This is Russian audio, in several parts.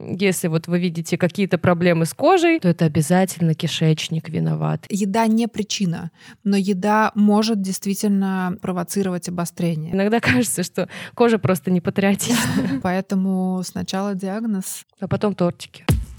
если вот вы видите какие-то проблемы с кожей, то это обязательно кишечник виноват. Еда не причина, но еда может действительно провоцировать обострение. Иногда кажется, что кожа просто не патриотична. Поэтому сначала диагноз, а потом тортики.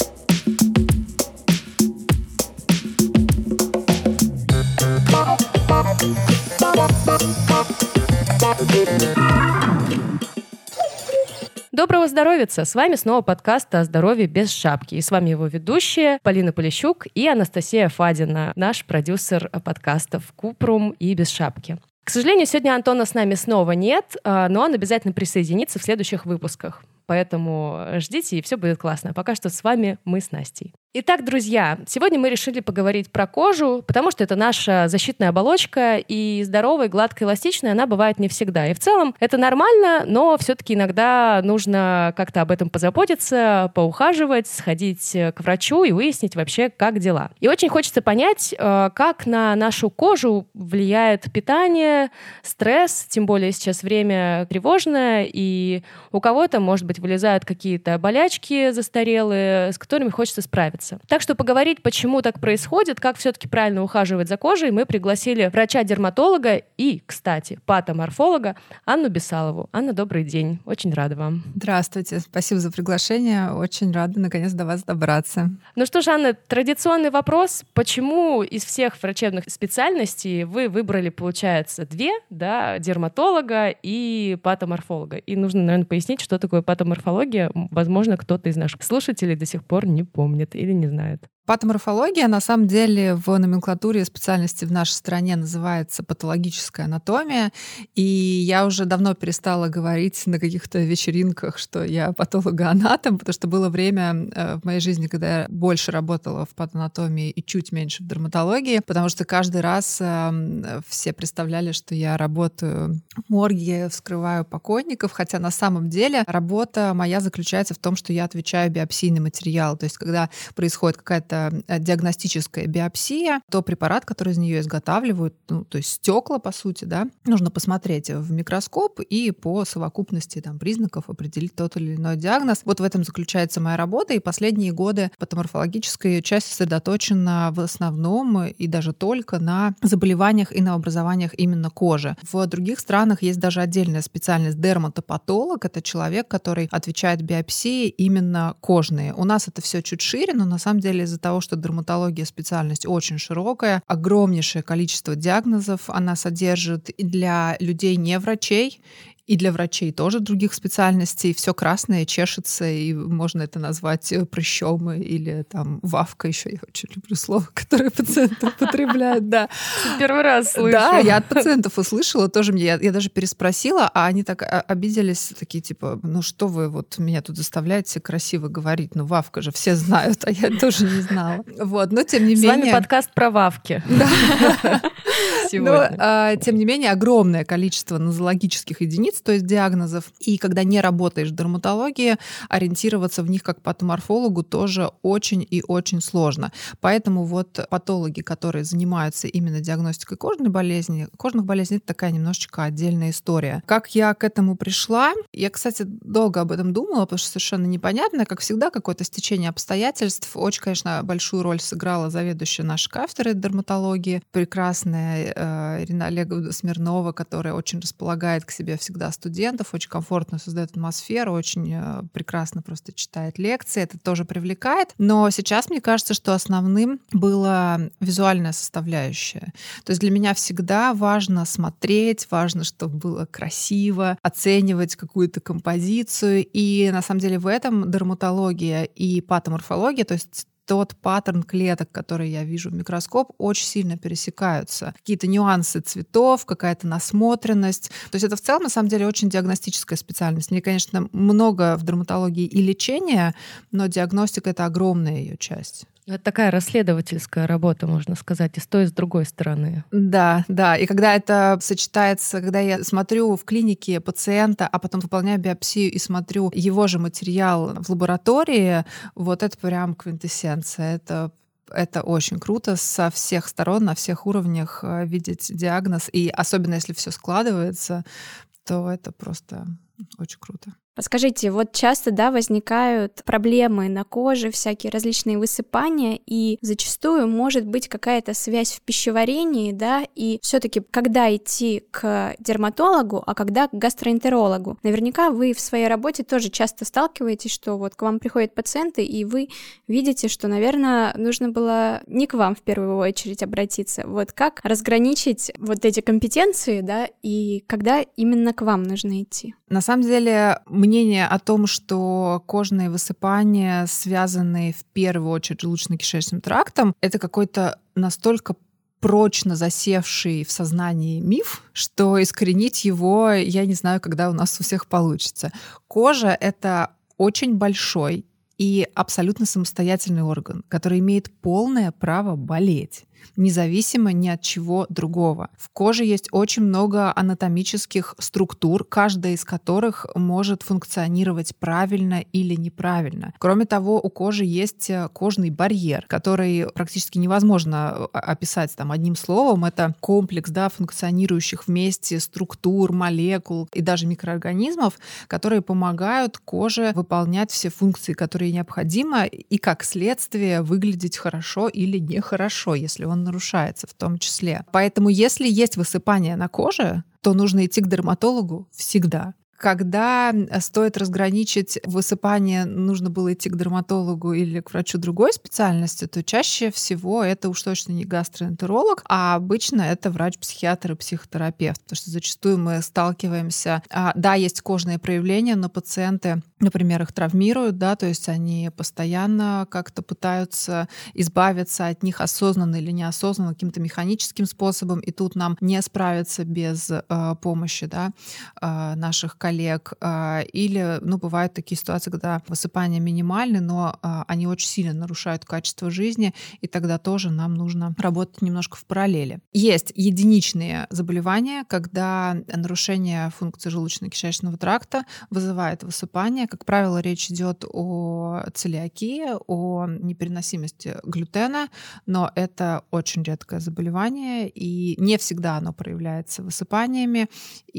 Доброго здоровица! С вами снова подкаст о здоровье без шапки. И с вами его ведущие Полина Полищук и Анастасия Фадина, наш продюсер подкастов «Купрум» и «Без шапки». К сожалению, сегодня Антона с нами снова нет, но он обязательно присоединится в следующих выпусках. Поэтому ждите, и все будет классно. Пока что с вами мы с Настей. Итак, друзья, сегодня мы решили поговорить про кожу, потому что это наша защитная оболочка, и здоровая, гладкая, эластичная она бывает не всегда. И в целом это нормально, но все-таки иногда нужно как-то об этом позаботиться, поухаживать, сходить к врачу и выяснить вообще, как дела. И очень хочется понять, как на нашу кожу влияет питание, стресс, тем более сейчас время тревожное, и у кого-то, может быть, вылезают какие-то болячки застарелые, с которыми хочется справиться. Так что поговорить, почему так происходит, как все-таки правильно ухаживать за кожей, мы пригласили врача-дерматолога и, кстати, патоморфолога Анну Бесалову. Анна, добрый день. Очень рада вам. Здравствуйте. Спасибо за приглашение. Очень рада наконец до вас добраться. Ну что ж, Анна, традиционный вопрос. Почему из всех врачебных специальностей вы выбрали, получается, две, да, дерматолога и патоморфолога? И нужно, наверное, пояснить, что такое патоморфология. Возможно, кто-то из наших слушателей до сих пор не помнит или не знает. Патоморфология, на самом деле, в номенклатуре специальности в нашей стране называется патологическая анатомия, и я уже давно перестала говорить на каких-то вечеринках, что я патологоанатом, потому что было время в моей жизни, когда я больше работала в патанатомии и чуть меньше в дерматологии, потому что каждый раз все представляли, что я работаю в морге, вскрываю покойников, хотя на самом деле работа моя заключается в том, что я отвечаю биопсийный материал, то есть когда происходит какая-то диагностическая биопсия, то препарат, который из нее изготавливают, то есть стекла, по сути, да, нужно посмотреть в микроскоп и по совокупности там, признаков определить тот или иной диагноз. Вот в этом заключается моя работа, и последние годы патоморфологическая часть сосредоточена в основном и даже только на заболеваниях и новообразованиях именно кожи. В других странах есть даже отдельная специальность дерматопатолог, это человек, который отвечает биопсии именно кожные. У нас это все чуть шире, но на самом деле из-за того, что дерматология специальность очень широкая, огромнейшее количество диагнозов она содержит и для людей не врачей, и для врачей тоже других специальностей. Все красное чешется, и можно это назвать прыщом или там вавка еще. Я очень люблю слово, которое пациенты употребляют. Да. Первый раз слышу. Да, я от пациентов услышала тоже. Я даже переспросила, а они так обиделись, такие типа, ну что вы вот меня тут заставляете красиво говорить? Ну вавка же все знают, а я тоже не знала. Вот, но тем не менее... С вами подкаст про вавки. Да. Но, тем не менее, огромное количество нозологических единиц, то есть диагнозов. И когда не работаешь в дерматологии, ориентироваться в них как патоморфологу тоже очень и очень сложно. Поэтому вот патологи, которые занимаются именно диагностикой кожных болезней, это такая немножечко отдельная история. Как я к этому пришла? Я, кстати, долго об этом думала, потому что совершенно непонятно. Как всегда, какое-то стечение обстоятельств. Очень, конечно, большую роль сыграла заведующая нашей кафедры дерматологии, прекрасная Ирина Олеговна Смирнова, которая очень располагает к себе всегда студентов, очень комфортно создает атмосферу, очень прекрасно просто читает лекции, это тоже привлекает. Но сейчас мне кажется, что основным была визуальная составляющая. То есть для меня всегда важно смотреть, важно, чтобы было красиво, оценивать какую-то композицию. И на самом деле в этом дерматология и патоморфология, то есть тот паттерн клеток, который я вижу в микроскоп, очень сильно пересекаются. Какие-то нюансы цветов, какая-то насмотренность. То есть это в целом, на самом деле, очень диагностическая специальность. Мне, конечно, много в дерматологии и лечения, но диагностика — это огромная ее часть. Это такая расследовательская работа, можно сказать, и с той, и с другой стороны. Да, да. И когда это сочетается, когда я смотрю в клинике пациента, а потом выполняю биопсию и смотрю его же материал в лаборатории, вот это прям квинтэссенция. Это очень круто со всех сторон, на всех уровнях видеть диагноз. И особенно если все складывается, то это просто очень круто. Подскажите, вот часто, да, возникают проблемы на коже, всякие различные высыпания, и зачастую может быть какая-то связь в пищеварении, да, и все-таки когда идти к дерматологу, а когда к гастроэнтерологу? Наверняка вы в своей работе тоже часто сталкиваетесь, что вот к вам приходят пациенты, и вы видите, что, наверное, нужно было не к вам в первую очередь обратиться. Вот как разграничить вот эти компетенции, да, и когда именно к вам нужно идти? На самом деле, мнение о том, что кожные высыпания связаны в первую очередь с желудочно-кишечным трактом, это какой-то настолько прочно засевший в сознании миф, что искоренить его, я не знаю, когда у нас у всех получится. Кожа — это очень большой и абсолютно самостоятельный орган, который имеет полное право болеть, независимо ни от чего другого. В коже есть очень много анатомических структур, каждая из которых может функционировать правильно или неправильно. Кроме того, у кожи есть кожный барьер, который практически невозможно описать там одним словом. Это комплекс, да, функционирующих вместе структур, молекул и даже микроорганизмов, которые помогают коже выполнять все функции, которые необходимы, и как следствие выглядеть хорошо или нехорошо, если он нарушается в том числе. Поэтому если есть высыпание на коже, то нужно идти к дерматологу всегда. Когда стоит разграничить высыпание, нужно было идти к дерматологу или к врачу другой специальности, то чаще всего это уж точно не гастроэнтеролог, а обычно это врач-психиатр и психотерапевт, потому что зачастую мы сталкиваемся, да, есть кожные проявления, но пациенты, например, их травмируют, да, то есть они постоянно как-то пытаются избавиться от них осознанно или неосознанно каким-то механическим способом, и тут нам не справиться без помощи, да, наших коллег. Или, бывают такие ситуации, когда высыпания минимальны, но они очень сильно нарушают качество жизни, и тогда тоже нам нужно работать немножко в параллели. Есть единичные заболевания, когда нарушение функции желудочно-кишечного тракта вызывает высыпание. Как правило, речь идет о целиакии, о непереносимости глютена, но это очень редкое заболевание, и не всегда оно проявляется высыпаниями.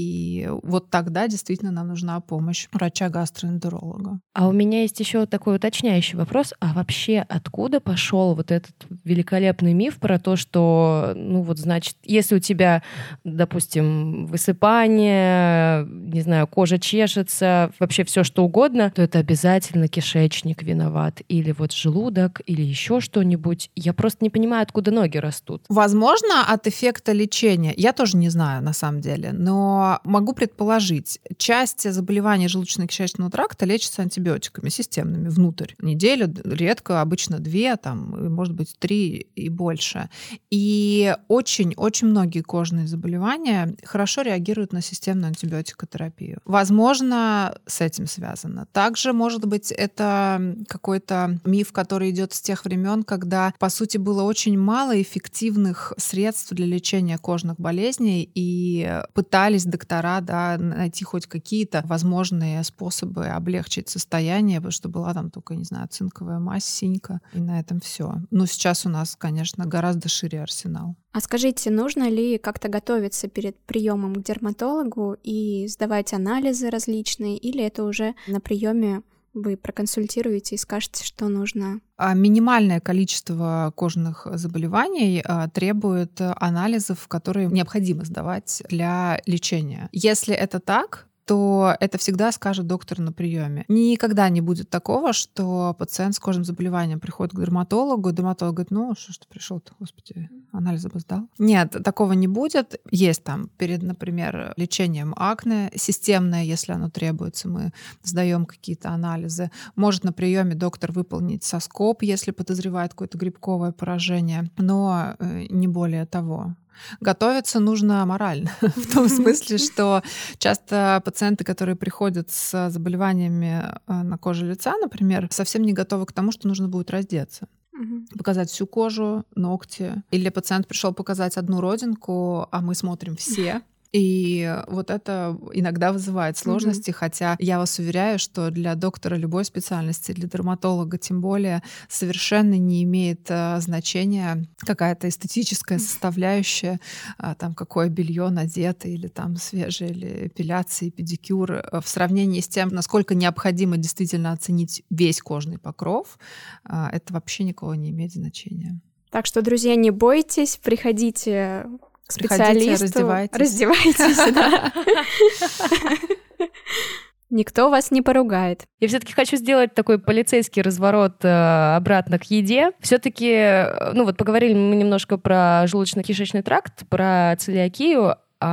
И вот тогда действительно нам нужна помощь врача-гастроэнтеролога. А у меня есть еще такой уточняющий вопрос. А вообще откуда пошел вот этот великолепный миф про то, что, значит, если у тебя, допустим, высыпание, не знаю, кожа чешется, вообще все что угодно, то это обязательно кишечник виноват, или вот желудок, или еще что-нибудь. Я просто не понимаю, откуда ноги растут. Возможно, от эффекта лечения. Я тоже не знаю, на самом деле, но могу предположить. Часть заболеваний желудочно-кишечного тракта лечится антибиотиками системными внутрь. Неделю, редко, обычно 2, может быть 3 и больше. И очень-очень многие кожные заболевания хорошо реагируют на системную антибиотикотерапию. Возможно, с этим связано. Также, может быть, это какой-то миф, который идет с тех времен, когда, по сути, было очень мало эффективных средств для лечения кожных болезней, и пытались доктора, да, найти хоть какие-то возможные способы облегчить состояние, потому что была там только, не знаю, цинковая мазь, синька, и на этом все. Но сейчас у нас, конечно, гораздо шире арсенал. А скажите, нужно ли как-то готовиться перед приемом к дерматологу и сдавать анализы различные, или это уже на приеме вы проконсультируете и скажете, что нужно? Минимальное количество кожных заболеваний требует анализов, которые необходимо сдавать для лечения. Если это так, то это всегда скажет доктор на приеме. Никогда не будет такого, что пациент с кожным заболеванием приходит к дерматологу, и дерматолог говорит, что ж ты пришел-то, господи, анализы бы сдал. Нет, такого не будет. Есть там перед, например, лечением акне системное, если оно требуется, мы сдаем какие-то анализы. Может на приеме доктор выполнить соскоб, если подозревает какое-то грибковое поражение, но не более того. Готовиться нужно морально, в том смысле, что часто пациенты, которые приходят с заболеваниями на коже лица, например, совсем не готовы к тому, что нужно будет раздеться. Показать всю кожу, ногти. Или пациент пришел показать одну родинку, а мы смотрим все. И вот это иногда вызывает сложности, хотя я вас уверяю, что для доктора любой специальности, для дерматолога тем более, совершенно не имеет значения какая-то эстетическая составляющая, там какое белье надето, или там свежая или эпиляция, педикюр, в сравнении с тем, насколько необходимо действительно оценить весь кожный покров, это вообще никакого не имеет значения. Так что, друзья, не бойтесь, приходите к специалисту. Раздевайтесь, да. Никто вас не поругает. Я все-таки хочу сделать такой полицейский разворот обратно к еде. Все-таки, поговорили мы немножко про желудочно-кишечный тракт, про целиакию,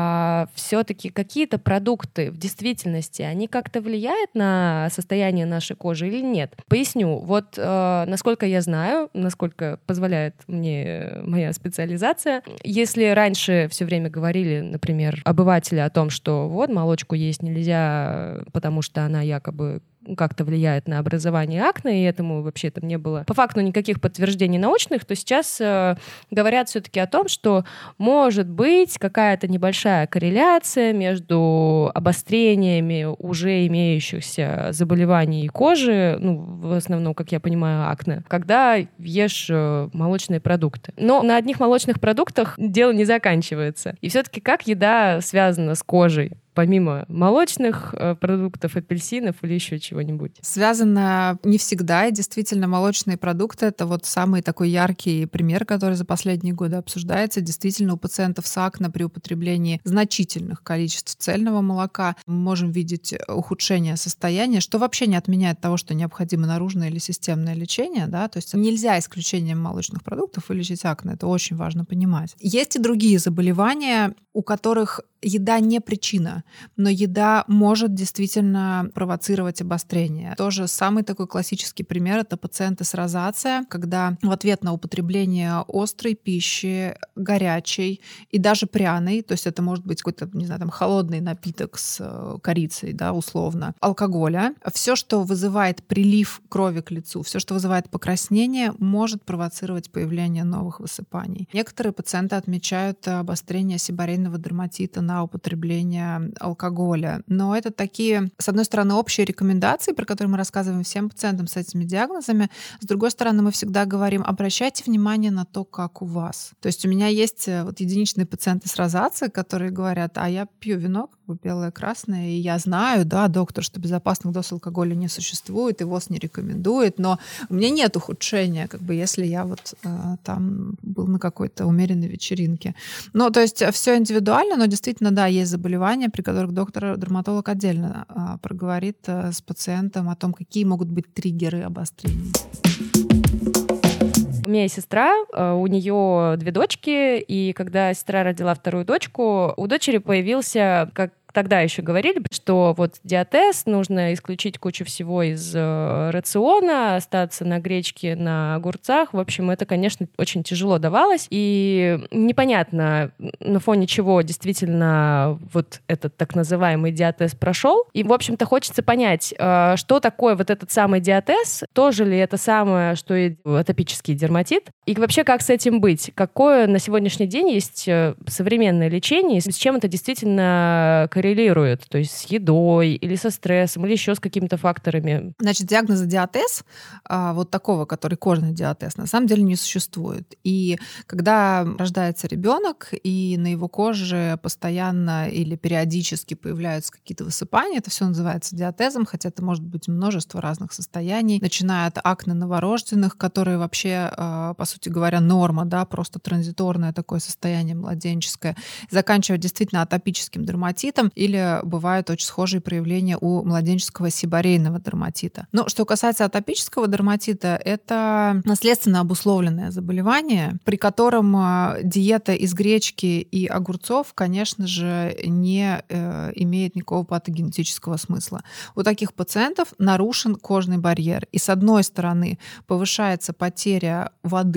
а все-таки какие-то продукты в действительности, они как-то влияют на состояние нашей кожи или нет? Поясню. Вот насколько я знаю, насколько позволяет мне моя специализация, если раньше все время говорили, например, обыватели о том, что вот молочку есть нельзя, потому что она якобы как-то влияет на образование акне, и этому вообще там не было по факту никаких подтверждений научных, то сейчас говорят все-таки о том, что может быть какая-то небольшая корреляция между обострениями уже имеющихся заболеваний кожи, в основном, как я понимаю, акне, когда ешь молочные продукты. Но на одних молочных продуктах дело не заканчивается. И все-таки как еда связана с кожей? Помимо молочных продуктов, апельсинов или еще чего-нибудь? Связано не всегда, и действительно молочные продукты — это вот самый такой яркий пример, который за последние годы обсуждается. Действительно, у пациентов с акне при употреблении значительных количеств цельного молока мы можем видеть ухудшение состояния, что вообще не отменяет того, что необходимо наружное или системное лечение, да, то есть нельзя исключением молочных продуктов вылечить акне, это очень важно понимать. Есть и другие заболевания, у которых еда не причина, но еда может действительно провоцировать обострение. Тоже самый такой классический пример — это пациенты с розацией, когда в ответ на употребление острой пищи, горячей и даже пряной, то есть это может быть какой-то, не знаю, там, холодный напиток с корицей, да, условно, алкоголя, все, что вызывает прилив крови к лицу, все, что вызывает покраснение, может провоцировать появление новых высыпаний. Некоторые пациенты отмечают обострение сибарейного дерматита на употребление алкоголя. Но это такие, с одной стороны, общие рекомендации, про которые мы рассказываем всем пациентам с этими диагнозами. С другой стороны, мы всегда говорим: обращайте внимание на то, как у вас. То есть у меня есть вот единичные пациенты с розацией, которые говорят: а я пью вино, как бы белое, красное, и я знаю, да, доктор, что безопасных доз алкоголя не существует, и ВОЗ не рекомендует, но у меня нет ухудшения, как бы, если я вот там был на какой-то умеренной вечеринке. Ну, то есть все индивидуально, но действительно, да, есть заболевания, при которых доктор-дерматолог отдельно проговорит с пациентом о том, какие могут быть триггеры обострений. У меня есть сестра, у нее 2 дочки, и когда сестра родила вторую дочку, у дочери появился, как тогда еще говорили, что вот диатез, нужно исключить кучу всего из рациона, остаться на гречке, на огурцах. В общем, это, конечно, очень тяжело давалось. И непонятно, на фоне чего действительно вот этот так называемый диатез прошел. И, в общем-то, хочется понять, что такое вот этот самый диатез, тоже ли это самое, что и атопический дерматит, и вообще как с этим быть? Какое на сегодняшний день есть современное лечение, с чем это действительно коррелирует, то есть с едой или со стрессом, или еще с какими-то факторами? Значит, диагноза диатез, вот такого, который кожный диатез, на самом деле не существует. И когда рождается ребенок, и на его коже постоянно или периодически появляются какие-то высыпания, это все называется диатезом, хотя это может быть множество разных состояний, начиная от акне новорожденных, которые вообще, по сути говоря, норма, да, просто транзиторное такое состояние младенческое, заканчивая действительно атопическим дерматитом, или бывают очень схожие проявления у младенческого сибарейного дерматита. Но что касается атопического дерматита, это наследственно обусловленное заболевание, при котором диета из гречки и огурцов, конечно же, не имеет никакого патогенетического смысла. У таких пациентов нарушен кожный барьер. И с одной стороны повышается потеря воды,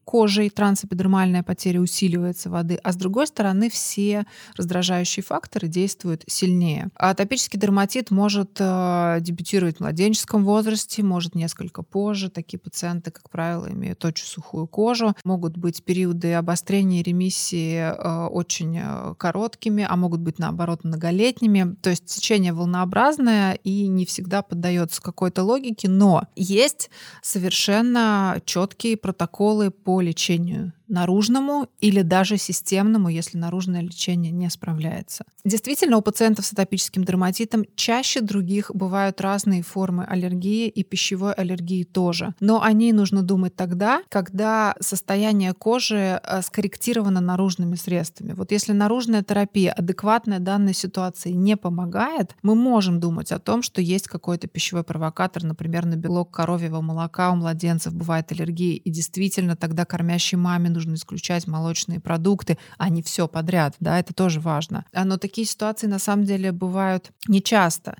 кожей, трансэпидермальная потеря усиливается воды, а с другой стороны все раздражающие факторы действуют сильнее. Атопический дерматит может дебютировать в младенческом возрасте, может несколько позже. Такие пациенты, как правило, имеют очень сухую кожу. Могут быть периоды обострения и ремиссии очень короткими, а могут быть, наоборот, многолетними. То есть течение волнообразное и не всегда поддается какой-то логике, но есть совершенно четкие протоколы по лечению наружному или даже системному, если наружное лечение не справляется. Действительно, у пациентов с атопическим дерматитом чаще других бывают разные формы аллергии и пищевой аллергии тоже. Но о ней нужно думать тогда, когда состояние кожи скорректировано наружными средствами. Вот если наружная терапия адекватная данной ситуации не помогает, мы можем думать о том, что есть какой-то пищевой провокатор, например, на белок коровьего молока у младенцев бывает аллергия, и действительно тогда кормящей маме нужно исключать молочные продукты, а не все подряд, да, это тоже важно. Но такие ситуации на самом деле бывают нечасто,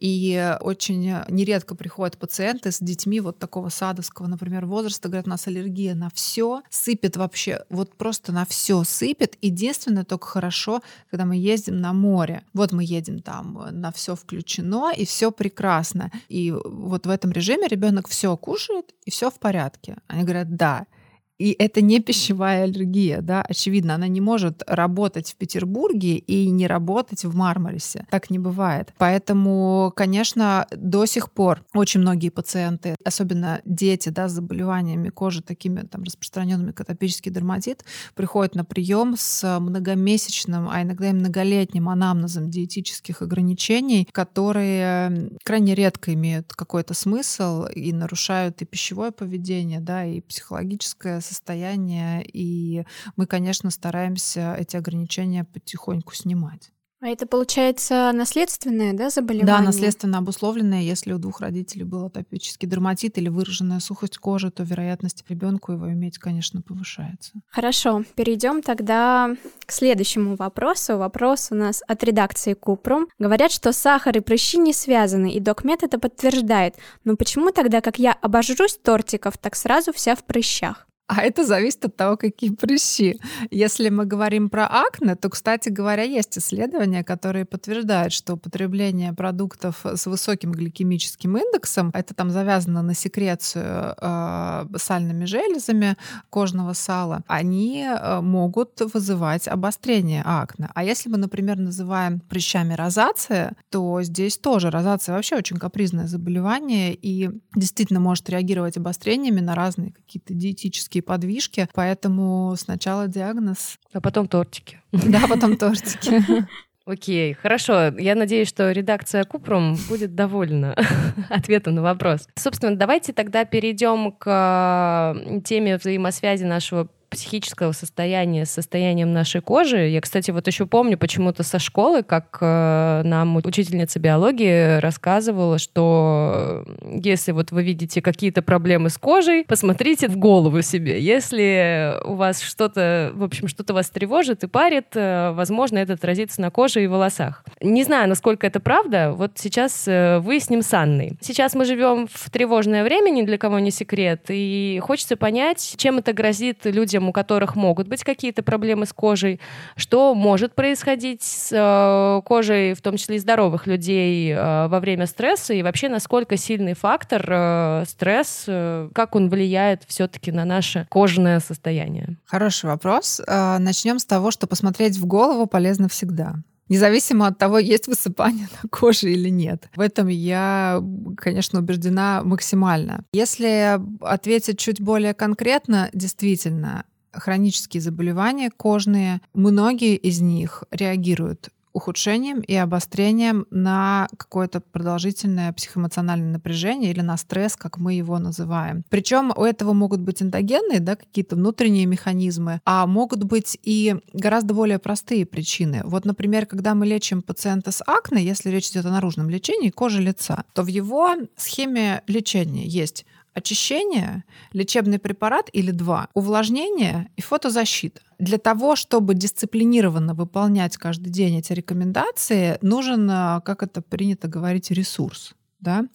и очень нередко приходят пациенты с детьми вот такого садовского, например, возраста, говорят, у нас аллергия на все, сыпет вообще, вот просто на все сыпет. Единственное, только хорошо, когда мы ездим на море. Вот мы едем там, на все включено, и все прекрасно. И вот в этом режиме ребенок все кушает, и все в порядке. Они говорят, да. И это не пищевая аллергия, да, очевидно, она не может работать в Петербурге и не работать в Мармарисе. Так не бывает. Поэтому, конечно, до сих пор очень многие пациенты, особенно дети, да, с заболеваниями кожи, такими там распространенными, как атопический дерматит, приходят на прием с многомесячным, а иногда и многолетним анамнезом диетических ограничений, которые крайне редко имеют какой-то смысл и нарушают и пищевое поведение, да, и психологическое состояние, и мы, конечно, стараемся эти ограничения потихоньку снимать. А это, получается, наследственное, да, заболевание? Да, наследственно обусловленное. Если у двух родителей был атопический дерматит или выраженная сухость кожи, то вероятность ребенку его иметь, конечно, повышается. Хорошо, перейдем тогда к следующему вопросу. Вопрос у нас от редакции Купрум. Говорят, что сахар и прыщи не связаны, и докмед это подтверждает. Но почему тогда, как я обожрусь тортиков, так сразу вся в прыщах? А это зависит от того, какие прыщи. Если мы говорим про акне, то, кстати говоря, есть исследования, которые подтверждают, что употребление продуктов с высоким гликемическим индексом, это там завязано на секрецию сальными железами кожного сала, они могут вызывать обострение акне. А если мы, например, называем прыщами розация, то здесь тоже розация вообще очень капризное заболевание и действительно может реагировать обострениями на разные какие-то диетические подвижки, поэтому сначала диагноз. А потом тортики. Да, потом тортики. Окей, хорошо. Я надеюсь, что редакция Купрум будет довольна ответом на вопрос. Собственно, давайте тогда перейдем к теме взаимосвязи нашего психического состояния с состоянием нашей кожи. Я, кстати, вот еще помню почему-то со школы, как нам учительница биологии рассказывала, что если вот вы видите какие-то проблемы с кожей, посмотрите в голову себе. Если у вас что-то, в общем, что-то вас тревожит и парит, возможно, это отразится на коже и волосах. Не знаю, насколько это правда. Вот сейчас выясним с Анной. Сейчас мы живем в тревожное время, ни для кого не секрет, и хочется понять, чем это грозит людям, у которых могут быть какие-то проблемы с кожей, что может происходить с кожей, в том числе и здоровых людей, во время стресса, и вообще насколько сильный фактор стресс, как он влияет все-таки на наше кожное состояние. Хороший вопрос. Начнем с того, что посмотреть в голову полезно всегда. Независимо от того, есть высыпание на коже или нет. В этом я, конечно, убеждена максимально. Если ответить чуть более конкретно, действительно, хронические заболевания кожные, многие из них реагируют ухудшением и обострением на какое-то продолжительное психоэмоциональное напряжение или на стресс, как мы его называем. Причем у этого могут быть эндогенные, да, какие-то внутренние механизмы, а могут быть и гораздо более простые причины. Вот, например, когда мы лечим пациента с акне, если речь идет о наружном лечении кожи лица, то в его схеме лечения есть очищение, лечебный препарат или два, увлажнение и фотозащита. Для того, чтобы дисциплинированно выполнять каждый день эти рекомендации, нужен, как это принято говорить, ресурс. да.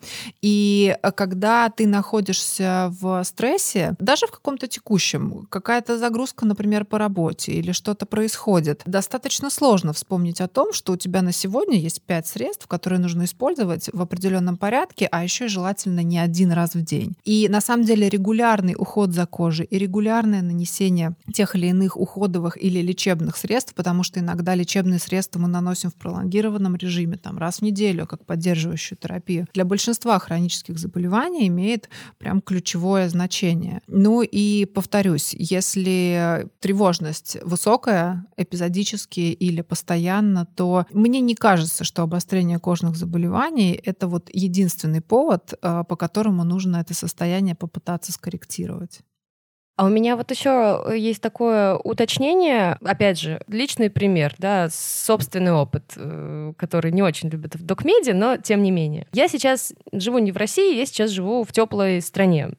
И когда ты находишься в стрессе, даже в каком-то текущем, какая-то загрузка, например, по работе или что-то происходит, достаточно сложно вспомнить о том, что у тебя на сегодня есть 5 средств, которые нужно использовать в определенном порядке, а еще и желательно не один раз в день. И на самом деле регулярный уход за кожей и регулярное нанесение тех или иных уходовых или лечебных средств, потому что иногда лечебные средства мы наносим в пролонгированном режиме, там, раз в неделю, как поддерживающую терапию, для большинства хронических заболеваний имеет прям ключевое значение. Ну и повторюсь, если тревожность высокая, эпизодически или постоянно, то мне не кажется, что обострение кожных заболеваний — это вот единственный повод, по которому нужно это состояние попытаться скорректировать. А у меня вот еще есть такое уточнение, опять же, личный пример, да, собственный опыт, который не очень любят в докмеде, но тем не менее. Я сейчас живу не в России, я сейчас живу в теплой стране.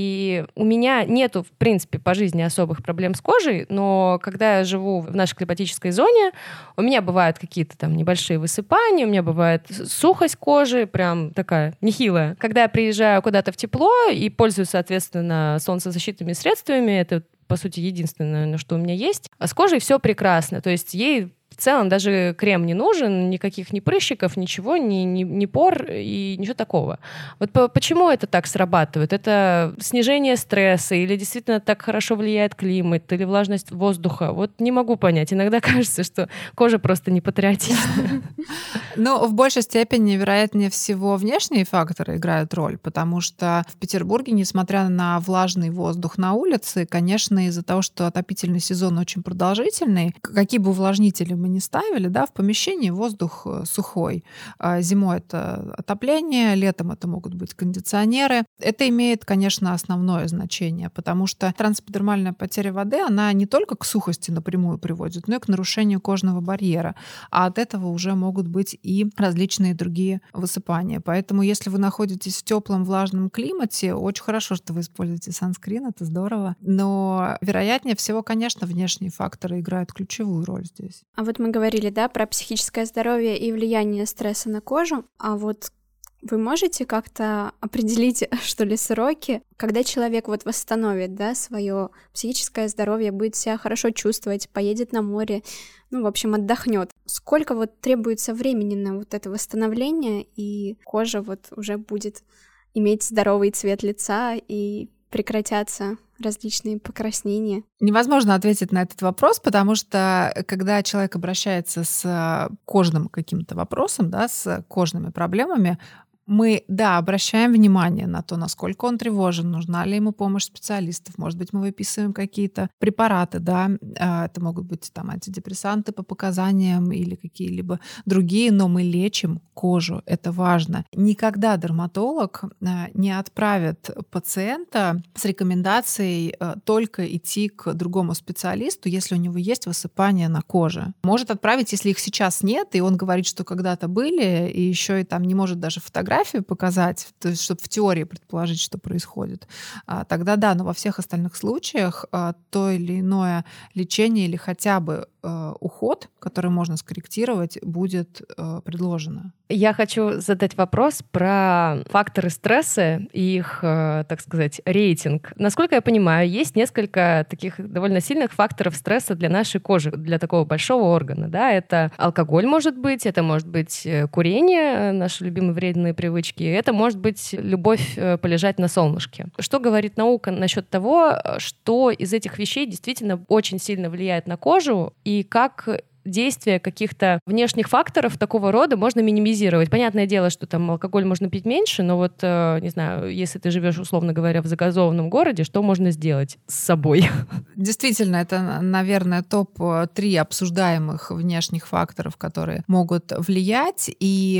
И у меня нету, в принципе, по жизни особых проблем с кожей, но когда я живу в нашей климатической зоне, у меня бывают какие-то там небольшие высыпания, у меня бывает сухость кожи, прям такая нехилая. Когда я приезжаю куда-то в тепло и пользуюсь, соответственно, солнцезащитными средствами, это, по сути, единственное, наверное, что у меня есть. А с кожей все прекрасно. То есть ей в целом даже крем не нужен, никаких ни прыщиков, ничего, ни пор и ничего такого. Вот почему это так срабатывает? Это снижение стресса или действительно так хорошо влияет климат или влажность воздуха? Вот не могу понять. Иногда кажется, что кожа просто не патриотична. Ну, в большей степени, вероятнее всего, внешние факторы играют роль, потому что в Петербурге, несмотря на влажный воздух на улице, конечно, из-за того, что отопительный сезон очень продолжительный, какие бы увлажнители мы не ставили, да, в помещении воздух сухой. Зимой это отопление, летом это могут быть кондиционеры. Это имеет, конечно, основное значение, потому что трансэпидермальная потеря воды, она не только к сухости напрямую приводит, но и к нарушению кожного барьера. А от этого уже могут быть и различные другие высыпания. Поэтому, если вы находитесь в теплом влажном климате, очень хорошо, что вы используете санскрин, это здорово. Но, вероятнее всего, конечно, внешние факторы играют ключевую роль здесь. А вот мы говорили, да, про психическое здоровье и влияние стресса на кожу. А вот вы можете как-то определить, что ли, сроки, когда человек вот восстановит, да, свое психическое здоровье, будет себя хорошо чувствовать, поедет на море, ну, в общем, отдохнет. Сколько вот требуется времени на вот это восстановление, и кожа вот уже будет иметь здоровый цвет лица и прекратятся различные покраснения? Невозможно ответить на этот вопрос, потому что когда человек обращается с кожным каким-то вопросом, да, с кожными проблемами, мы, да, обращаем внимание на то, насколько он тревожен, нужна ли ему помощь специалистов. Может быть, мы выписываем какие-то препараты, да, это могут быть там антидепрессанты по показаниям или какие-либо другие, но мы лечим кожу, это важно. Никогда дерматолог не отправит пациента с рекомендацией только идти к другому специалисту, если у него есть высыпания на коже. Может отправить, если их сейчас нет, и он говорит, что когда-то были, и еще и там не может даже фотографию показать, то есть чтобы в теории предположить, что происходит, тогда да, но во всех остальных случаях то или иное лечение или хотя бы уход, который можно скорректировать, будет предложено. Я хочу задать вопрос про факторы стресса и их, так сказать, рейтинг. Насколько я понимаю, есть несколько таких довольно сильных факторов стресса для нашей кожи, для такого большого органа. Да? Это алкоголь, может быть, это может быть курение, наши любимые вредные привычки, это может быть любовь полежать на солнышке. Что говорит наука насчет того, что из этих вещей действительно очень сильно влияет на кожу, и как действия каких-то внешних факторов такого рода можно минимизировать. Понятное дело, что там алкоголь можно пить меньше, но вот, не знаю, если ты живешь, условно говоря, в загазованном городе, что можно сделать с собой? Действительно, это, наверное, топ-3 обсуждаемых внешних факторов, которые могут влиять. И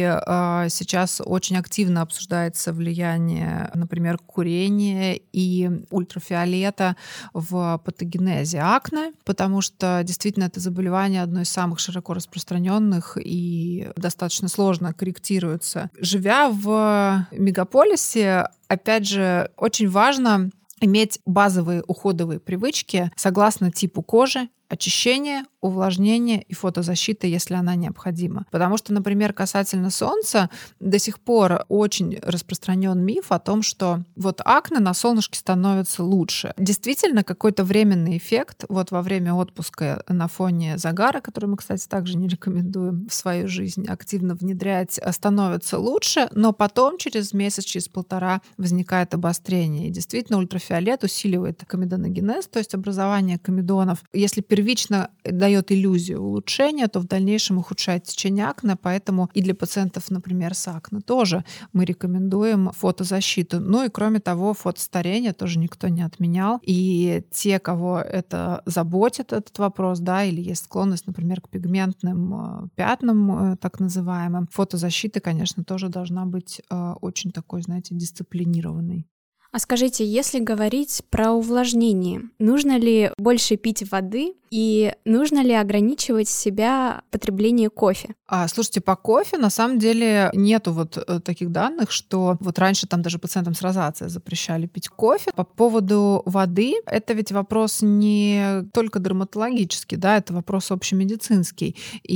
сейчас очень активно обсуждается влияние, например, курения и ультрафиолета в патогенезе акне, потому что действительно это заболевание одно из самых широко распространенных и достаточно сложно корректируется. Живя в мегаполисе, опять же, очень важно иметь базовые уходовые привычки согласно типу кожи, очищение, увлажнение и фотозащита, если она необходима. Потому что, например, касательно солнца, до сих пор очень распространен миф о том, что вот акне на солнышке становится лучше. Действительно, какой-то временный эффект вот во время отпуска на фоне загара, который мы, кстати, также не рекомендуем в свою жизнь активно внедрять, становится лучше, но потом через месяц, через полтора возникает обострение. И действительно, ультрафиолет усиливает комедоногенез, то есть образование комедонов. Если первично дает иллюзию улучшения, то в дальнейшем ухудшает течение акне, поэтому и для пациентов, например, с акне тоже мы рекомендуем фотозащиту. Ну и кроме того, фотостарение тоже никто не отменял. И те, кого это заботит, этот вопрос, да, или есть склонность, например, к пигментным пятнам, так называемым, фотозащита, конечно, тоже должна быть очень такой, знаете, дисциплинированной. А скажите, если говорить про увлажнение, нужно ли больше пить воды и нужно ли ограничивать себя потребление кофе? Слушайте, по кофе на самом деле нету вот таких данных, что вот раньше там даже пациентам с розацией запрещали пить кофе. По поводу воды, это ведь вопрос не только дерматологический, да, это вопрос общемедицинский.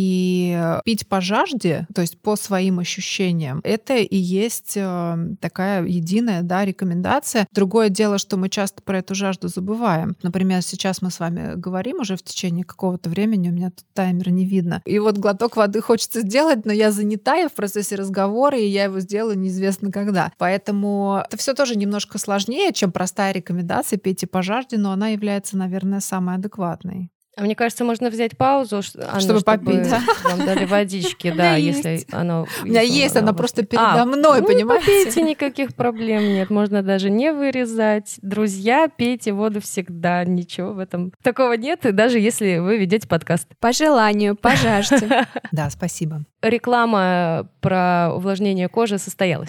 И пить по жажде, то есть по своим ощущениям, это и есть такая единая, да, рекомендация. Другое дело, что мы часто про эту жажду забываем. Например, сейчас мы с вами говорим уже в течение какого-то времени, у меня тут таймера не видно. И вот глоток воды хочется сделать, но я занята, я в процессе разговора, и я его сделаю неизвестно когда. Поэтому это все тоже немножко сложнее, чем простая рекомендация «пейте по жажде», но она является, наверное, самой адекватной. А мне кажется, можно взять паузу, Анна, чтобы попить. Вам дали водички, да, если оно... У меня есть, она просто передо мной, понимаете? Попейте, никаких проблем нет, можно даже не вырезать. Друзья, пейте воду всегда, ничего в этом такого нет, и даже если вы ведете подкаст. По желанию, по жажде. Да, спасибо. Реклама про увлажнение кожи состоялась.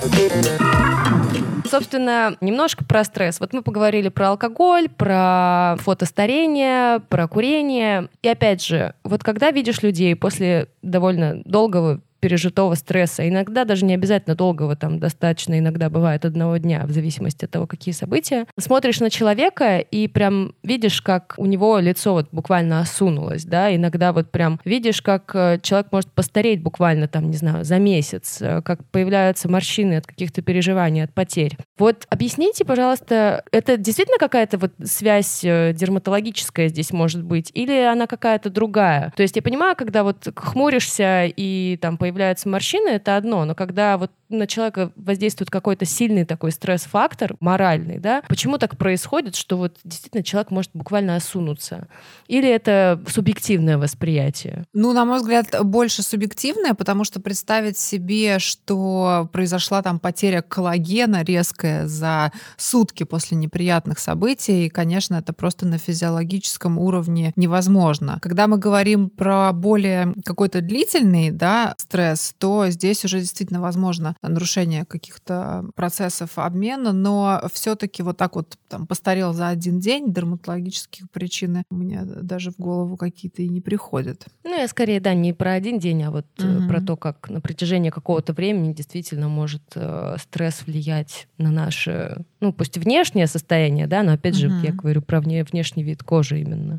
Собственно, немножко про стресс. Вот мы поговорили про алкоголь, про фотостарение, про курение. И опять же, вот когда видишь людей после довольно долгого пережитого стресса, иногда даже не обязательно долгого, там достаточно иногда бывает одного дня, в зависимости от того, какие события. Смотришь на человека и прям видишь, как у него лицо вот буквально осунулось, да, иногда вот прям видишь, как человек может постареть буквально там, не знаю, за месяц, как появляются морщины от каких-то переживаний, от потерь. Вот объясните, пожалуйста, это действительно какая-то вот связь дерматологическая здесь может быть, или она какая-то другая? То есть я понимаю, когда вот хмуришься и там появляются морщины, это одно, но когда вот на человека воздействует какой-то сильный такой стресс-фактор, моральный, да, почему так происходит, что вот действительно человек может буквально осунуться? Или это субъективное восприятие? Ну, на мой взгляд, больше субъективное, потому что представить себе, что произошла там потеря коллагена резкая за сутки после неприятных событий, конечно, это просто на физиологическом уровне невозможно. Когда мы говорим про более какой-то длительный, да, стресс, то здесь уже действительно возможно нарушение каких-то процессов обмена, но все-таки вот так вот там постарел за один день, дерматологических причин мне даже в голову какие-то и не приходят. Ну, я скорее, да, не про один день, а вот про то, как на протяжении какого-то времени действительно может стресс влиять на наше, ну, пусть внешнее состояние, да, но опять же, я говорю про внешний вид кожи именно.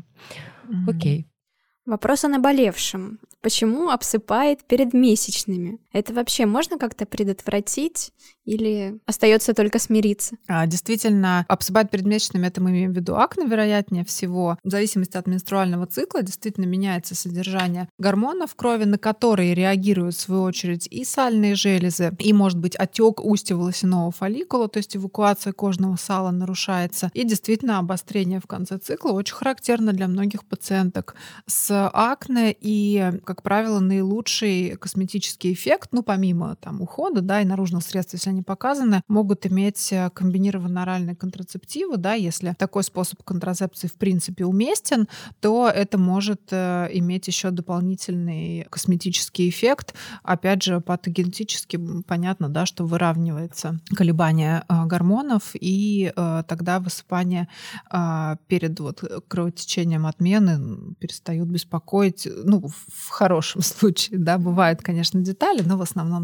Окей. Вопрос о наболевшем. Почему обсыпает перед месячными? Это вообще можно как-то предотвратить или остается только смириться? Действительно, обсыпать перед месячными, это мы имеем в виду акне, вероятнее всего. В зависимости от менструального цикла действительно меняется содержание гормонов в крови, на которые реагируют, в свою очередь, и сальные железы, и, может быть, отек устья волосяного фолликула, то есть эвакуация кожного сала нарушается. И действительно, обострение в конце цикла очень характерно для многих пациенток с акне, и, как правило, наилучший косметический эффект, ну, помимо там ухода, да, и наружных средств, если они показаны, могут иметь комбинированные оральные контрацептивы, да, если такой способ контрацепции в принципе уместен, то это может иметь еще дополнительный косметический эффект. Опять же, патогенетически понятно, да, что выравнивается колебание гормонов, и тогда высыпание перед вот кровотечением отмены перестают беспокоить, ну, в хорошем случае, да, бывают, конечно, детали, но в основном так.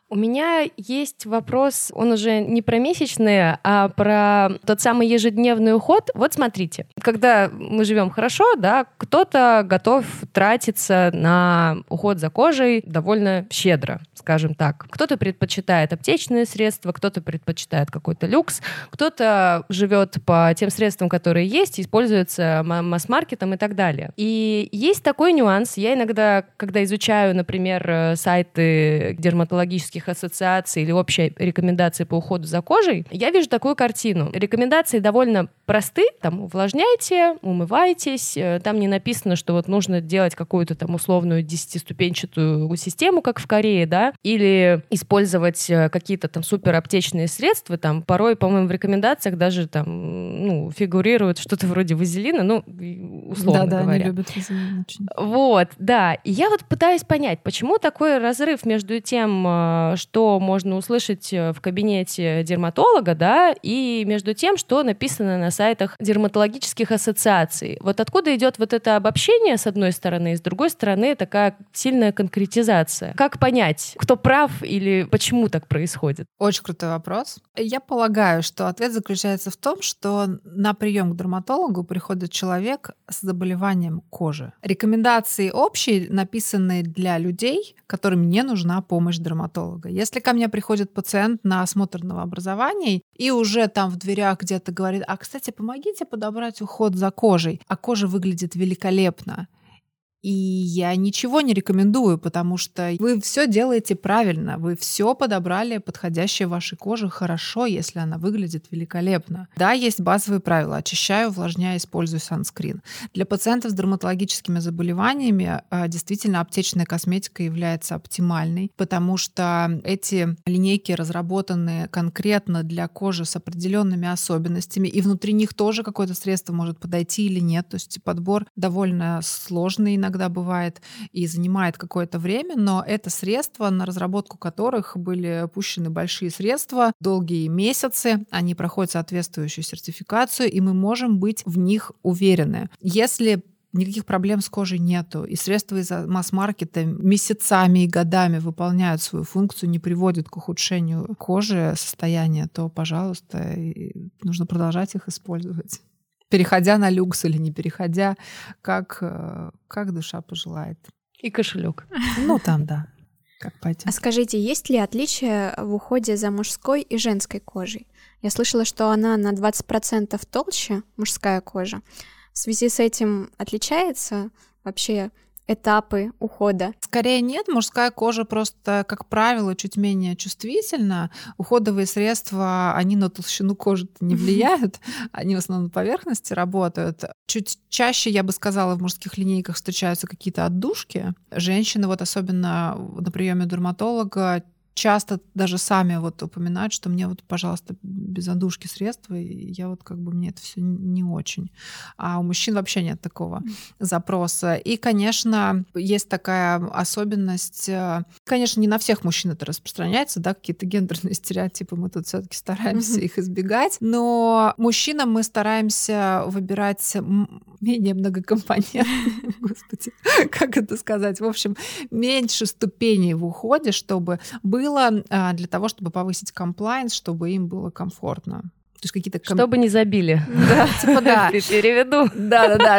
У меня есть вопрос, он уже не про месячные, а про тот самый ежедневный уход. Вот смотрите, когда мы живем хорошо, да, кто-то готов тратиться на уход за кожей довольно щедро, скажем так. Кто-то предпочитает аптечные средства, кто-то предпочитает какой-то люкс, кто-то живет по тем средствам, которые есть, используется масс-маркетом и так далее. И есть такой нюанс. Я иногда, когда изучаю, например, сайты дерматологических ассоциаций или общие рекомендации по уходу за кожей, я вижу такую картину. Рекомендации довольно просты. Там увлажняйте, умывайтесь. Там не написано, что вот нужно делать какую-то там условную 10-ступенчатую систему, как в Корее, да, или использовать какие-то там супераптечные средства. Там порой, по-моему, в рекомендациях даже там, фигурирует что-то вроде вазелина, условно говоря. Да, они любят вазелин очень. Вот, да. И я вот пытаюсь понять, почему такой разрыв между тем, что можно услышать в кабинете дерматолога, да, и между тем, что написано на сайтах дерматологических ассоциаций. Вот откуда идет вот это обобщение, с одной стороны, и с другой стороны, такая сильная конкретизация. Как понять, кто прав или почему так происходит? Очень крутой вопрос. Я полагаю, что ответ заключается в том, что на прием к дерматологу приходит человек с заболеванием кожи. Рекомендации общие, написанные для людей, которым не нужна помощь дерматолога. Если ко мне приходит пациент на осмотр новообразований и уже там в дверях где-то говорит: а, кстати, помогите подобрать уход за кожей, а кожа выглядит великолепно. И я ничего не рекомендую, потому что вы все делаете правильно. Вы все подобрали подходящее вашей коже хорошо, если она выглядит великолепно. Да, есть базовые правила. Очищаю, увлажняю, использую санскрин. Для пациентов с дерматологическими заболеваниями действительно аптечная косметика является оптимальной, потому что эти линейки разработаны конкретно для кожи с определенными особенностями, и внутри них тоже какое-то средство может подойти или нет. То есть подбор довольно сложный иногда бывает и занимает какое-то время, но это средства, на разработку которых были пущены большие средства, долгие месяцы, они проходят соответствующую сертификацию, и мы можем быть в них уверены. Если никаких проблем с кожей нету, и средства из масс-маркета месяцами и годами выполняют свою функцию, не приводят к ухудшению кожи состояния, то, пожалуйста, нужно продолжать их использовать. Переходя на люкс или не переходя, как душа пожелает. И кошелек. Там, да. Как пойдет. А скажите, есть ли отличия в уходе за мужской и женской кожей? Я слышала, что она на 20% толще, мужская кожа. В связи с этим отличается вообще этапы ухода? Скорее нет, мужская кожа просто, как правило, чуть менее чувствительна. Уходовые средства, они на толщину кожи не влияют, они в основном на поверхности работают. Чуть чаще, я бы сказала, в мужских линейках встречаются какие-то отдушки. Женщины, вот особенно на приеме дерматолога, часто даже сами вот упоминают, что мне вот, пожалуйста, без отдушки средства, и я вот как бы мне это все не очень. А у мужчин вообще нет такого запроса. И, конечно, есть такая особенность, конечно, не на всех мужчин это распространяется, да, какие-то гендерные стереотипы, мы тут все-таки стараемся их избегать, но мужчинам мы стараемся выбирать менее многокомпонентные, господи, как это сказать, в общем, меньше ступеней в уходе, чтобы было для того, чтобы повысить комплайнс, чтобы им было комфортно. То есть какие-то чтобы не забили. Да, типа да. Переведу. Да.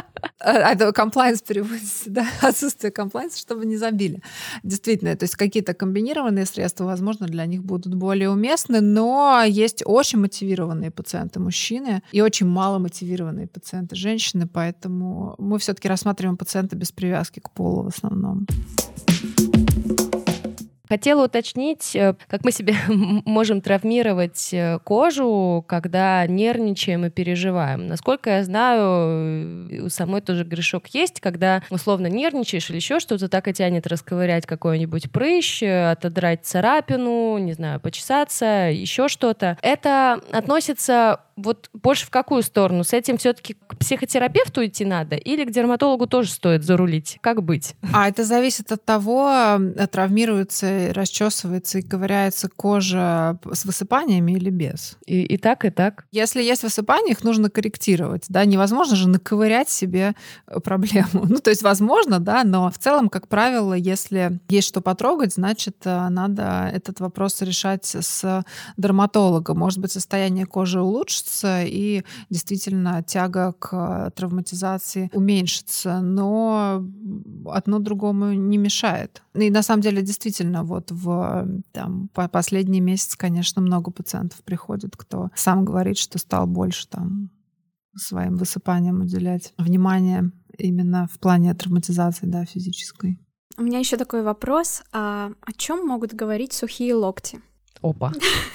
Это комплайнс переводится, да, отсутствие комплайнса, чтобы не забили. Действительно, то есть какие-то комбинированные средства, возможно, для них будут более уместны, но есть очень мотивированные пациенты-мужчины и очень мало мотивированные пациенты-женщины, поэтому мы все-таки рассматриваем пациента без привязки к полу в основном. Хотела уточнить, как мы себе можем травмировать кожу, когда нервничаем и переживаем. Насколько я знаю, у самой тоже грешок есть, когда условно нервничаешь или еще что-то, так и тянет расковырять какой-нибудь прыщ, отодрать царапину, не знаю, почесаться, еще что-то. Это относится вот больше в какую сторону? С этим все-таки к психотерапевту идти надо или к дерматологу тоже стоит зарулить? Как быть? Это зависит от того, травмируется расчесывается и ковыряется кожа с высыпаниями или без? И так, и так. Если есть высыпания, их нужно корректировать. Да? Невозможно же наковырять себе проблему. Ну, то есть возможно, да, но в целом, как правило, если есть что потрогать, значит, надо этот вопрос решать с дерматологом. Может быть, состояние кожи улучшится и действительно тяга к травматизации уменьшится, но одно другому не мешает. И на самом деле действительно вот в последний месяц, конечно, много пациентов приходит, кто сам говорит, что стал больше своим высыпаниям уделять внимание именно в плане травматизации, да, физической. У меня еще такой вопрос. О чем могут говорить сухие локти? Опа.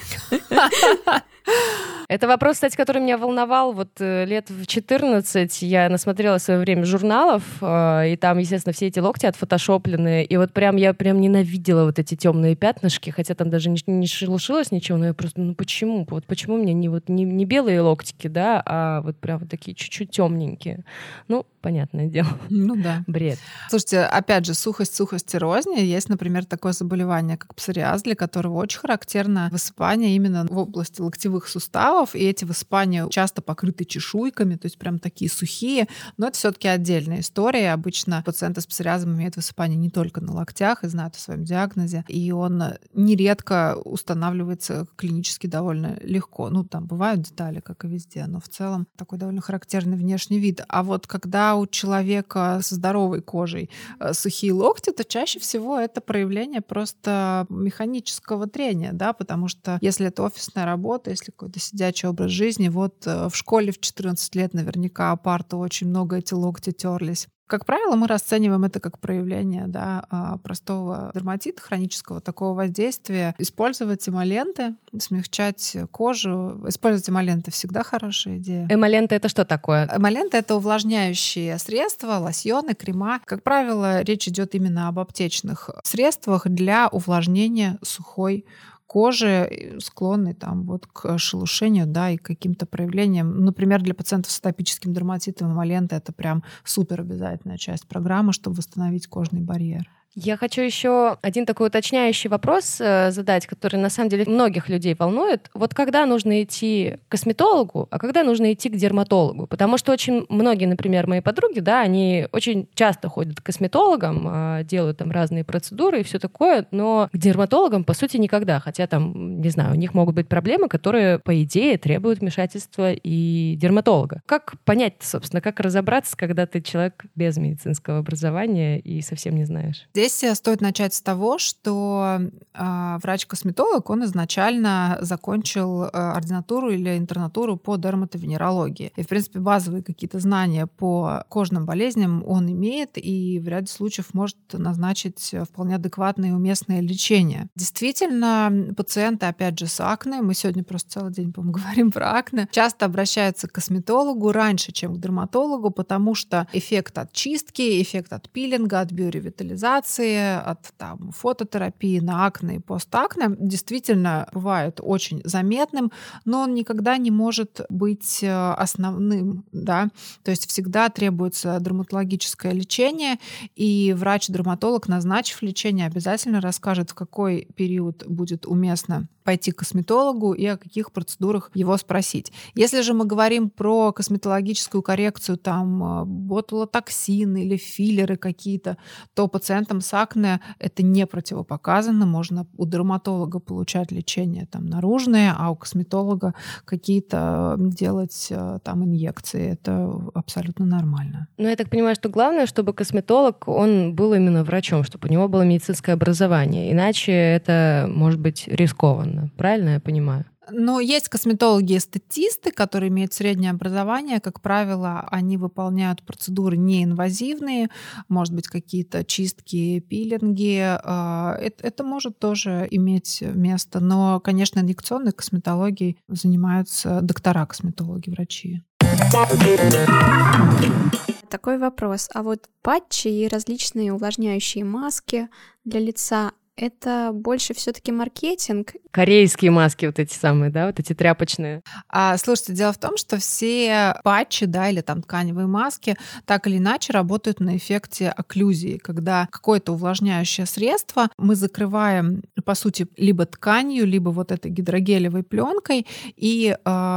Это вопрос, кстати, который меня волновал вот лет в 14. Я насмотрела в свое время журналов, и там, естественно, все эти локти отфотошоплены. И вот я прям ненавидела вот эти темные пятнышки, хотя там даже не шелушилось ничего, но я просто, почему? Вот почему у меня не белые локтики, да, а вот прям вот такие чуть-чуть темненькие. Ну, понятное дело. Ну да. Бред. Слушайте, опять же, сухость и рознь. Есть, например, такое заболевание, как псориаз, для которого очень характерно высыпание именно в области локтевых суставов, и эти высыпания часто покрыты чешуйками, то есть прям такие сухие, но это все-таки отдельная история. Обычно пациенты с псориазом имеют высыпание не только на локтях и знают о своем диагнозе, и он нередко устанавливается клинически довольно легко. Ну, там бывают детали, как и везде, но в целом такой довольно характерный внешний вид. А вот когда у человека со здоровой кожей сухие локти, то чаще всего это проявление просто механического трения, да, потому что если это офисная работа, если какой-то сидячий образ жизни, вот в школе в 14 лет наверняка о парту очень много эти локти терлись. Как правило, мы расцениваем это как проявление, да, простого дерматита, хронического такого воздействия. Использовать эмоленты, смягчать кожу. Использовать эмоленты всегда хорошая идея. Эмоленты — это что такое? Эмоленты — это увлажняющие средства, лосьоны, крема. Как правило, речь идет именно об аптечных средствах для увлажнения сухой кожи, склонной к шелушению, да, и каким-то проявлениям. Например, для пациентов с атопическим дерматитом эмоленты — это прям супер обязательная часть программы, чтобы восстановить кожный барьер. Я хочу еще один такой уточняющий вопрос задать, который на самом деле многих людей волнует. Вот когда нужно идти к косметологу, а когда нужно идти к дерматологу? Потому что очень многие, например, мои подруги, да, они очень часто ходят к косметологам, делают там разные процедуры и все такое, но к дерматологам, по сути, никогда. Хотя там, не знаю, у них могут быть проблемы, которые, по идее, требуют вмешательства и дерматолога. Как понять, собственно, как разобраться, когда ты человек без медицинского образования и совсем не знаешь? Здесь стоит начать с того, что врач-косметолог, он изначально закончил ординатуру или интернатуру по дерматовенерологии. И, в принципе, базовые какие-то знания по кожным болезням он имеет и в ряде случаев может назначить вполне адекватное и уместное лечение. Действительно, пациенты, опять же, с акне, мы сегодня просто целый день, по-моему, говорим про акне, часто обращаются к косметологу раньше, чем к дерматологу, потому что эффект от чистки, эффект от пилинга, от биоревитализации, от фототерапии на акне и постакне действительно бывает очень заметным, но он никогда не может быть основным, да, то есть всегда требуется дерматологическое лечение, и врач-дерматолог, назначив лечение, обязательно расскажет, в какой период будет уместно пойти к косметологу и о каких процедурах его спросить. Если же мы говорим про косметологическую коррекцию, ботулотоксин или филлеры какие-то, то пациентам с акне это не противопоказано. Можно у дерматолога получать лечение наружное, а у косметолога какие-то делать инъекции. Это абсолютно нормально. Но я так понимаю, что главное, чтобы косметолог, он был именно врачом, чтобы у него было медицинское образование. Иначе это может быть рискованно. Правильно я понимаю? Но есть косметологи-эстетисты, которые имеют среднее образование. Как правило, они выполняют процедуры неинвазивные, может быть, какие-то чистки, пилинги. Это может тоже иметь место. Но, конечно, инъекционной косметологией занимаются доктора-косметологи, врачи. Такой вопрос. А вот патчи и различные увлажняющие маски для лица — это больше все-таки маркетинг. Корейские маски вот эти самые, да, вот эти тряпочные. Слушайте, дело в том, что все патчи, да, или там тканевые маски так или иначе работают на эффекте окклюзии, когда какое-то увлажняющее средство мы закрываем, по сути, либо тканью, либо вот этой гидрогелевой пленкой, и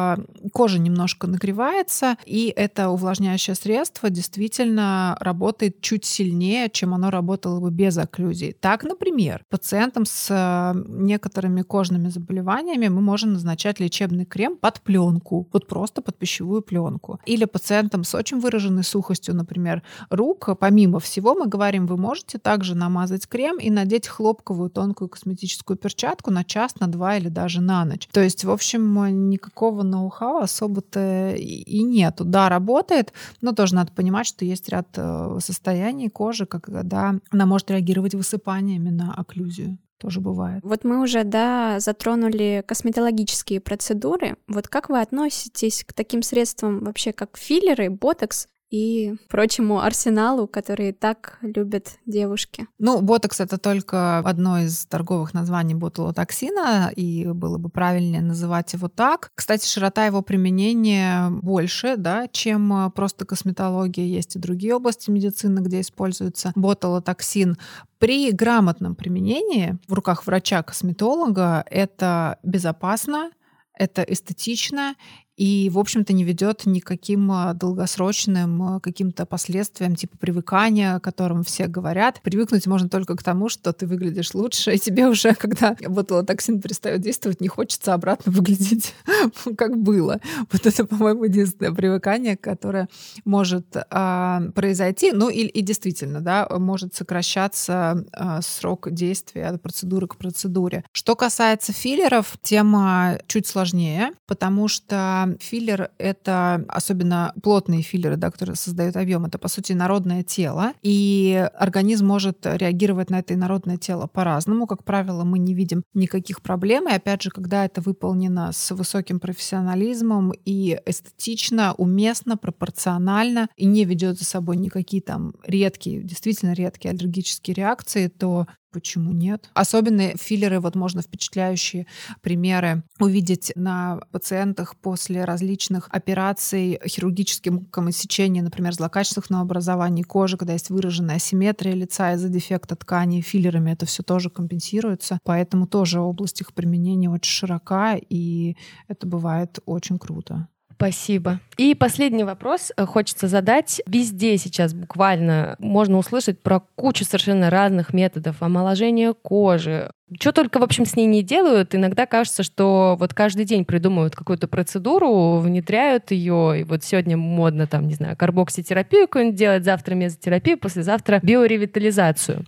кожа немножко нагревается, и это увлажняющее средство действительно работает чуть сильнее, чем оно работало бы без окклюзии. Так, например, пациентам с некоторыми кожными заболеваниями мы можем назначать лечебный крем под пленку, вот просто под пищевую пленку. Или пациентам с очень выраженной сухостью, например, рук, помимо всего, мы говорим, вы можете также намазать крем и надеть хлопковую тонкую косметическую перчатку на час, на 2 или даже на ночь. То есть, в общем, никакого ноу-хау особо-то и нету. Да, работает, но тоже надо понимать, что есть ряд состояний кожи, когда она может реагировать высыпаниями на окклюзию. Тоже бывает. Вот мы уже, затронули косметологические процедуры. Вот как вы относитесь к таким средствам вообще, как филлеры, ботокс и прочему арсеналу, который так любят девушки? Ботокс — это только одно из торговых названий ботулотоксина, и было бы правильнее называть его так. Кстати, широта его применения больше, да, чем просто косметология. Есть и другие области медицины, где используется ботулотоксин. При грамотном применении в руках врача-косметолога это безопасно, это эстетично и, в общем-то, не ведет никаким долгосрочным каким-то последствиям, типа привыкания, о котором все говорят. Привыкнуть можно только к тому, что ты выглядишь лучше, и тебе уже, когда ботулотоксин перестает действовать, не хочется обратно выглядеть, как было. Вот это, по-моему, единственное привыкание, которое может произойти. И действительно, да, может сокращаться срок действия от процедуры к процедуре. Что касается филлеров, тема чуть сложнее, потому что филлер — это, особенно плотные филлеры, да, которые создают объем, это, по сути, инородное тело, и организм может реагировать на это инородное тело по-разному. Как правило, мы не видим никаких проблем, и, опять же, когда это выполнено с высоким профессионализмом и эстетично, уместно, пропорционально, и не ведет за собой никакие там действительно редкие аллергические реакции, то почему нет? Особенно филлеры, можно впечатляющие примеры увидеть на пациентах после различных операций хирургическим иссечения, например, злокачественных образований кожи, когда есть выраженная асимметрия лица из-за дефекта ткани. Филлерами это все тоже компенсируется, поэтому тоже область их применения очень широка, и это бывает очень круто. Спасибо. И последний вопрос хочется задать. Везде сейчас буквально можно услышать про кучу совершенно разных методов омоложения кожи. Что только, в общем, с ней не делают. Иногда кажется, что каждый день придумывают какую-то процедуру, внедряют ее, и сегодня модно, карбокситерапию какую-нибудь делать, завтра мезотерапию, послезавтра биоревитализацию.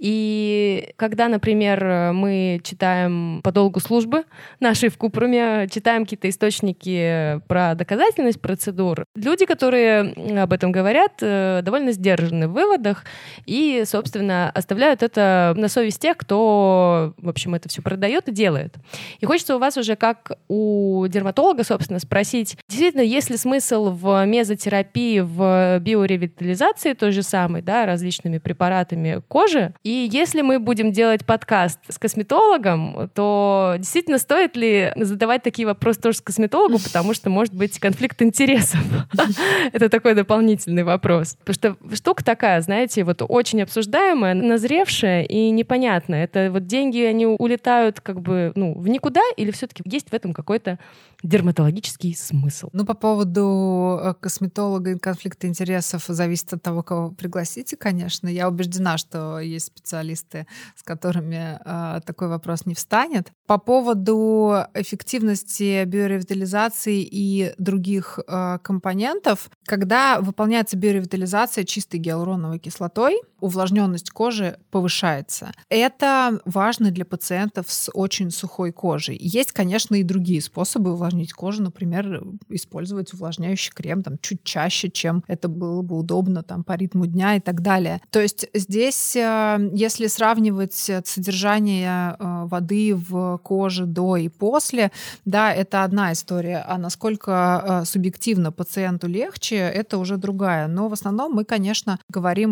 И когда, например, мы читаем по долгу службы нашей в Купруме, читаем какие-то источники про доказательность процедур, люди, которые об этом говорят, довольно сдержаны в выводах и, собственно, оставляют это на совесть тех, кто, в общем, это все продает и делает. И хочется у вас уже, как у дерматолога, собственно, спросить, действительно, есть ли смысл в мезотерапии, в биоревитализации той же самой, да, различными препаратами кожи? И если мы будем делать подкаст с косметологом, то действительно стоит ли задавать такие вопросы тоже с косметологу, потому что может быть конфликт интересов. Это такой дополнительный вопрос. Потому что штука такая, знаете, очень обсуждаемая, назревшая и непонятная. Это деньги, они улетают в никуда, или все-таки есть в этом какой-то дерматологический смысл? По поводу косметолога и конфликта интересов зависит от того, кого пригласите, конечно. Я убеждена, что есть специалисты, с которыми такой вопрос не встанет. По поводу эффективности биоревитализации и других компонентов, когда выполняется биоревитализация чистой гиалуроновой кислотой, увлажненность кожи повышается. Это важно для пациентов с очень сухой кожей. Есть, конечно, и другие способы увлажнения увлажнить кожу, например, использовать увлажняющий крем там чуть чаще, чем это было бы удобно там по ритму дня и так далее. То есть здесь, если сравнивать содержание воды в коже до и после, да, это одна история, а насколько субъективно пациенту легче, это уже другая. Но в основном мы, конечно, говорим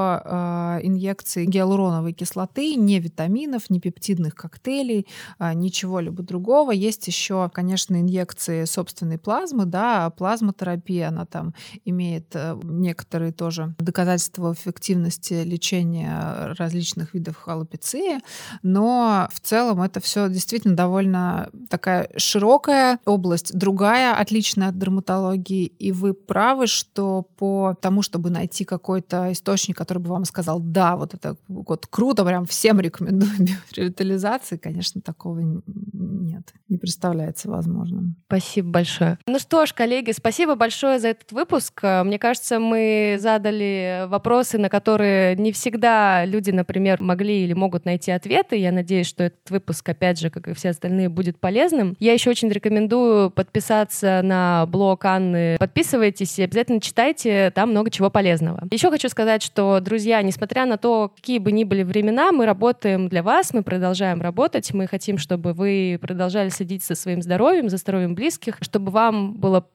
про инъекции гиалуроновой кислоты, не витаминов, не пептидных коктейлей, ничего-либо другого. Есть еще, конечно, инъекции собственной плазмы, да, плазмотерапия, она там имеет некоторые тоже доказательства эффективности лечения различных видов аллопеции, но в целом это все действительно довольно такая широкая область, другая, отличная от дерматологии, и вы правы, что по тому, чтобы найти какой-то источник, который бы вам сказал, да, вот это вот круто, прям всем рекомендую биоревитализации, конечно, такого нет, не представляется возможным. Спасибо большое. Ну что ж, коллеги, спасибо большое за этот выпуск. Мне кажется, мы задали вопросы, на которые не всегда люди, например, могли или могут найти ответы. Я надеюсь, что этот выпуск, опять же, как и все остальные, будет полезным. Я еще очень рекомендую подписаться на блог Анны. Подписывайтесь и обязательно читайте, там много чего полезного. Еще хочу сказать, что, друзья, несмотря на то, какие бы ни были времена, мы работаем для вас, мы продолжаем работать, мы хотим, чтобы вы продолжали следить за своим здоровьем, за здоровьем близких, чтобы вам было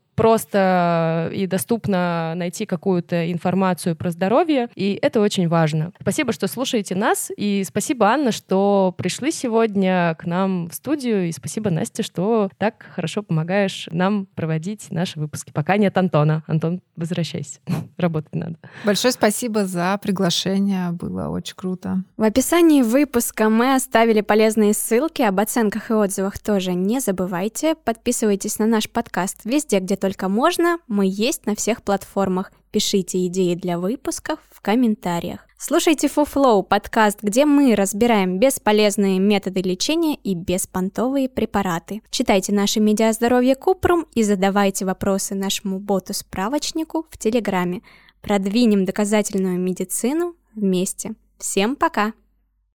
просто и доступно найти какую-то информацию про здоровье, и это очень важно. Спасибо, что слушаете нас, и спасибо, Анна, что пришли сегодня к нам в студию, и спасибо, Настя, что так хорошо помогаешь нам проводить наши выпуски. Пока нет Антона. Антон, возвращайся. Работать надо. Большое спасибо за приглашение, было очень круто. В описании выпуска мы оставили полезные ссылки, об оценках и отзывах тоже не забывайте. Подписывайтесь на наш подкаст везде, где только можно, мы есть на всех платформах. Пишите идеи для выпусков в комментариях. Слушайте FuFlow, подкаст, где мы разбираем бесполезные методы лечения и беспонтовые препараты. Читайте наше медиаздоровье Купрум и задавайте вопросы нашему боту-справочнику в Телеграме. Продвинем доказательную медицину вместе. Всем пока!